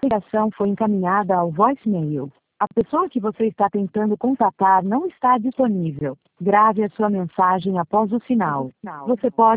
ligação foi encaminhada ao voicemail. A pessoa que você está tentando contatar não está disponível. Grave a sua mensagem após o sinal. Você pode